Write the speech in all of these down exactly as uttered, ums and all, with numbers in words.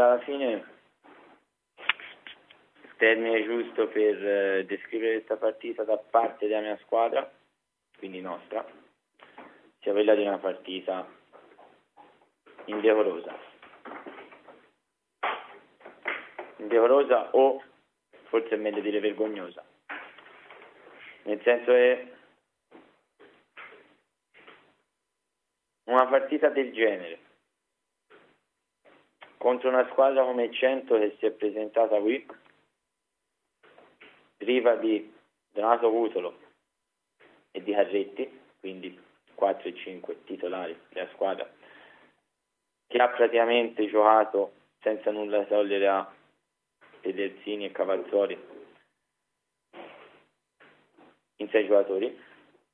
alla fine il termine giusto per eh, descrivere questa partita da parte della mia squadra, quindi nostra, sia quella di una partita indecorosa. Indecorosa o forse è meglio dire vergognosa. Nel senso che una partita del genere contro una squadra come cento che si è presentata qui, priva di Donato Cutolo e di Carretti, quindi quattro e cinque titolari della squadra, che ha praticamente giocato senza nulla togliere a Pedersini e Cavazzori in sei giocatori,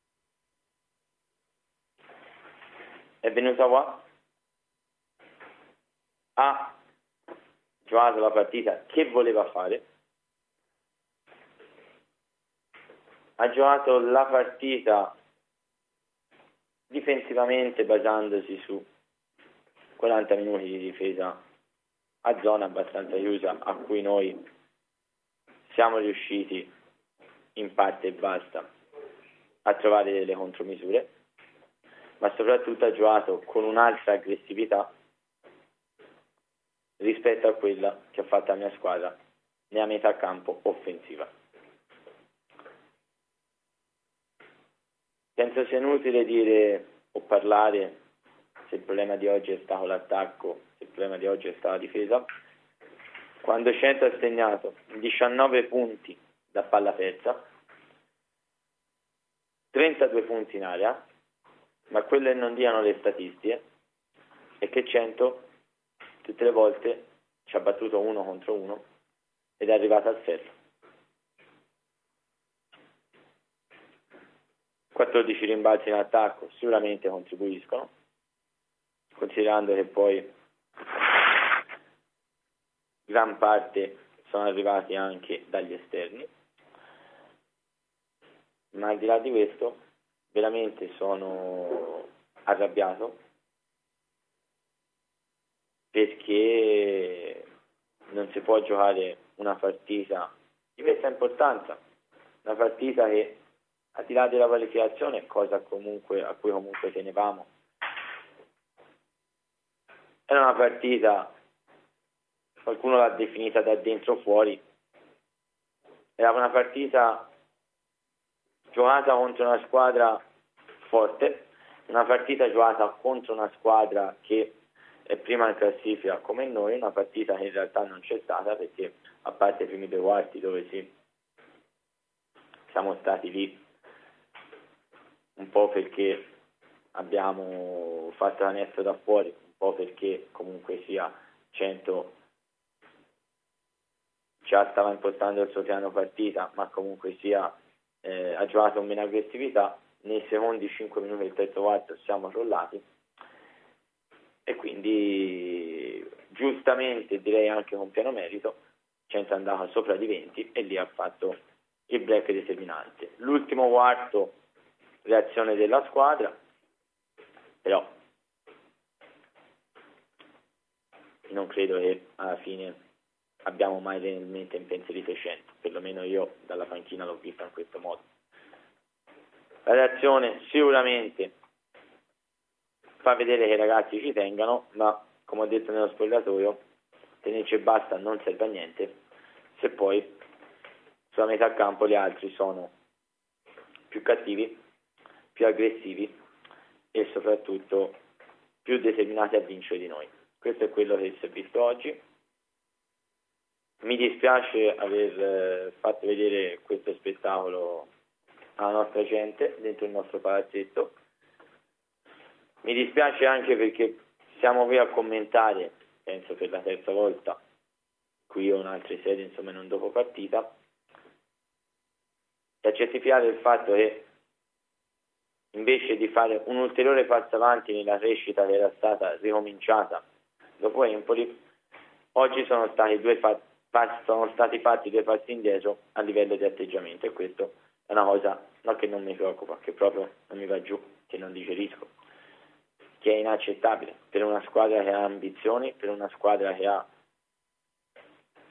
è venuta qua, ha giocato la partita che voleva fare, ha giocato la partita difensivamente basandosi su quaranta minuti di difesa a zona abbastanza chiusa, a cui noi siamo riusciti in parte e basta a trovare delle contromisure, ma soprattutto ha giocato con un'altra aggressività rispetto a quella che ha fatto la mia squadra nella metà campo offensiva. Penso sia inutile dire o parlare se il problema di oggi è stato l'attacco, se il problema di oggi è stata la difesa, quando cento ha segnato diciannove punti da palla persa, trentadue punti in area, ma quelle non diano le statistiche, è che cento tutte le volte ci ha battuto uno contro uno ed è arrivata al ferro. quattordici rimbalzi in attacco sicuramente contribuiscono, considerando che poi gran parte sono arrivati anche dagli esterni, ma al di là di questo veramente sono arrabbiato perché non si può giocare una partita di questa importanza, una partita che al di là della qualificazione, cosa comunque a cui comunque tenevamo, era una partita, qualcuno l'ha definita da dentro fuori, era una partita giocata contro una squadra forte, una partita giocata contro una squadra che è prima in classifica come noi, una partita che in realtà non c'è stata perché a parte i primi due quarti dove sì, siamo stati lì un po' perché abbiamo fatto l'annesso da fuori, un po' perché comunque sia cento già stava impostando il suo piano partita, ma comunque sia eh, ha giocato con meno aggressività. Nei secondi cinque minuti del terzo quarto siamo crollati e quindi giustamente, direi anche con pieno merito, cento è andato sopra di venti e lì ha fatto il break determinante. L'ultimo quarto, reazione della squadra, però non credo che alla fine abbiamo mai realmente impensierito cento, perlomeno io dalla panchina l'ho vista in questo modo. La reazione sicuramente fa vedere che i ragazzi ci tengano, ma come ho detto nello spogliatoio, tenerci e basta non serve a niente se poi sulla metà campo gli altri sono più cattivi, più aggressivi e soprattutto più determinati a vincere di noi. Questo è quello che si è visto oggi. Mi dispiace aver fatto vedere questo spettacolo alla nostra gente dentro il nostro palazzetto. Mi dispiace anche perché siamo qui a commentare, penso per la terza volta, qui o in altre sedi, insomma in un dopo partita, e a certificare il fatto che invece di fare un ulteriore passo avanti nella crescita che era stata ricominciata dopo Empoli, oggi sono stati due fa- passi, sono stati fatti due passi indietro a livello di atteggiamento, e questo è una cosa non che non mi preoccupa, che proprio non mi va giù, che non digerisco, che è inaccettabile per una squadra che ha ambizioni, per una squadra che ha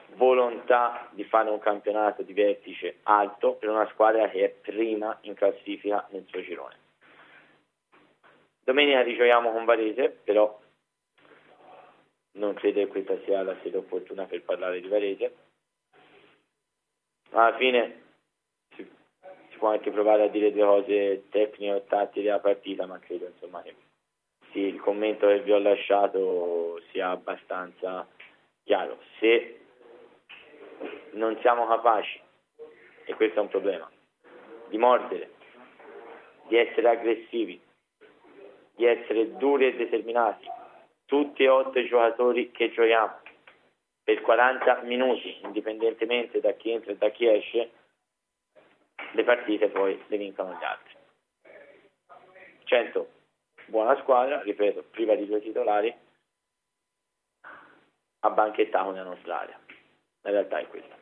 volontà di fare un campionato di vertice alto per una squadra che è prima in classifica nel suo girone. Domenica rigiochiamo con Varese, però non credo che questa sia la sede opportuna per parlare di Varese. Alla fine si, si può anche provare a dire due cose tecniche o tattiche della partita, ma credo insomma che sì, il commento che vi ho lasciato sia abbastanza chiaro. Se non siamo capaci, e questo è un problema, di mordere, di essere aggressivi, di essere duri e determinati, tutti e otto i giocatori che giochiamo per quaranta minuti, indipendentemente da chi entra e da chi esce, le partite poi le vincono gli altri. cento buona squadra, ripeto, priva di due titolari, a banchettato nella nostra area. La realtà è questa.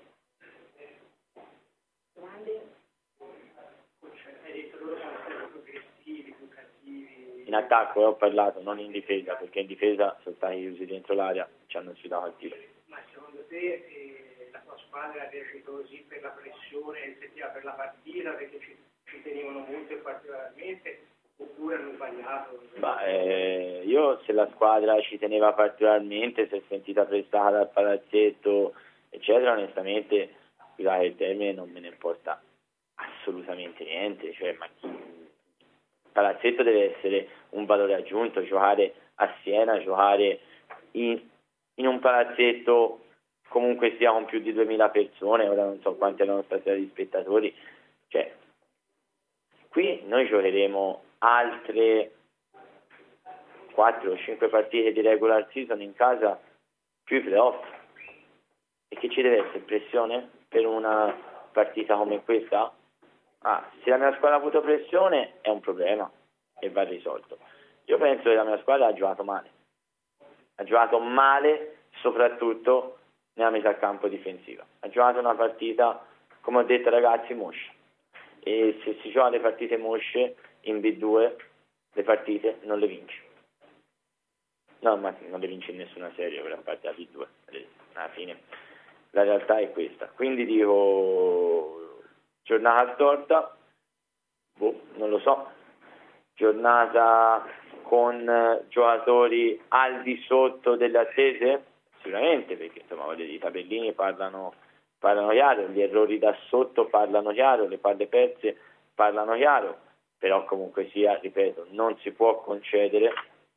In attacco ho parlato, non in difesa, perché in difesa sono stati chiusi dentro l'area, ci hanno sfidato al tiro. Ma secondo te eh, la tua squadra ha reagito così per la pressione effettiva per la partita, perché ci, ci tenevano molto particolarmente, oppure hanno sbagliato? Ma, eh, io se la squadra ci teneva particolarmente, si è sentita prestata dal palazzetto, eccetera, onestamente, scusate il termine, non me ne importa assolutamente niente, cioè, ma chi... Il palazzetto deve essere un valore aggiunto, giocare a Siena, giocare in, in un palazzetto comunque sia con più di duemila persone, ora non so quanti erano stasera di spettatori, cioè qui noi giocheremo altre quattro o cinque partite di regular season in casa più i playoff, e che ci deve essere pressione per una partita come questa? Ah, se la mia squadra ha avuto pressione è un problema e va risolto. Io penso che la mia squadra ha giocato male, ha giocato male soprattutto nella metà campo difensiva, ha giocato una partita, come ho detto ragazzi, moscia, e se si gioca le partite mosce in B due le partite non le vinci, no, ma non le vinci in nessuna serie per la parte della B due, alla fine la realtà è questa. Quindi dico, giornata storta, boh, non lo so, giornata con giocatori al di sotto delle attese? Sicuramente, perché insomma i tabellini parlano, parlano chiaro, gli errori da sotto parlano chiaro, le palle perse parlano chiaro, però comunque sia, ripeto, non si può concedere,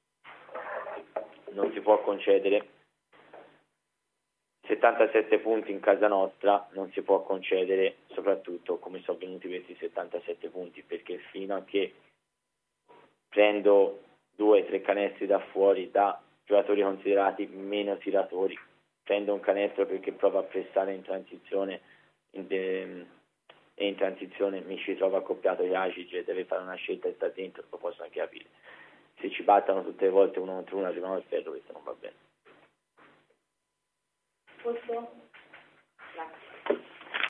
non si può concedere settantasette punti in casa nostra, non si può concedere, soprattutto come sono venuti questi settantasette punti, perché fino a che prendo due o tre canestri da fuori da giocatori considerati meno tiratori, prendo un canestro perché provo a pressare in transizione in de, e in transizione mi ci trovo accoppiato Jacic, deve fare una scelta e sta dentro, lo posso anche capire. Se ci battono tutte le volte uno contro uno, arriviamo al ferro, questo non va bene. Posso?